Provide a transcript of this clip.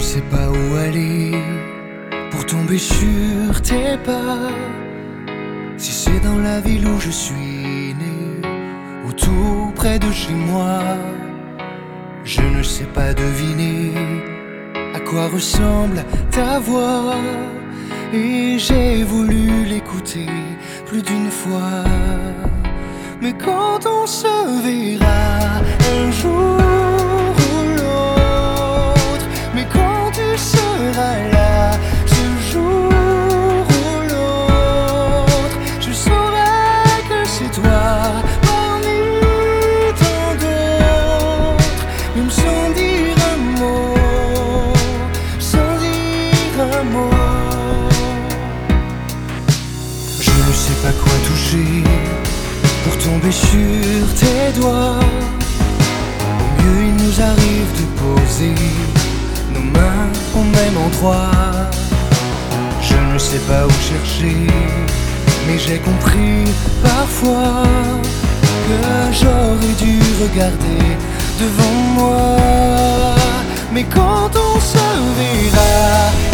sais pas où aller pour tomber sur tes pas. Si c'est dans la ville où je suis né, ou tout près de chez moi, je ne sais pas deviner à quoi ressemble ta voix. Et j'ai voulu l'écouter plus d'une fois. Mais quand on se verra un jour ou l'autre, mais quand tu seras là, ce jour ou l'autre, je saurai que c'est toi parmi tant d'autres. Même sans dire un mot, sans dire un mot. Je ne sais pas quoi toucher pour tomber sur tes doigts. Au mieux il nous arrive de poser nos mains au même endroit. Je ne sais pas où chercher, mais j'ai compris parfois que j'aurais dû regarder devant moi. Mais quand on se verra